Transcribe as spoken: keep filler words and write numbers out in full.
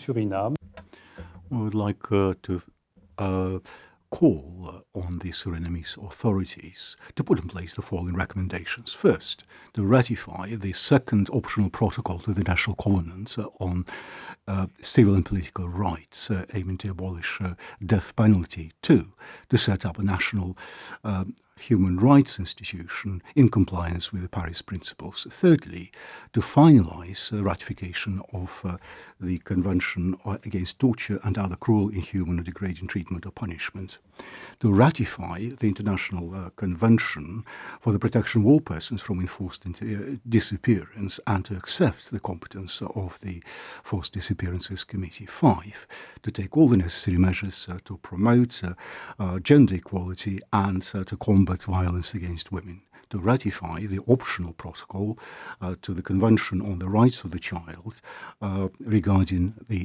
Suriname. I would like uh, to uh, call uh, on the Surinamese authorities to put in place the following recommendations. First, to ratify the second optional protocol to the National Covenant uh, on uh, civil and political rights, uh, aiming to abolish uh, death penalty. Two, to set up a national um, human rights institution in compliance with the Paris Principles. Thirdly, to finalize the ratification of uh, the Convention Against Torture and Other Cruel, Inhuman, or Degrading Treatment or Punishment. To ratify the International uh, Convention for the Protection of All Persons from Enforced uh, Disappearance and to accept the competence of the Forced Disappearances Committee. Five, to take all the necessary measures uh, to promote uh, uh, gender equality and uh, to combat violence against women. To ratify the optional protocol uh, to the Convention on the Rights of the Child uh, regarding the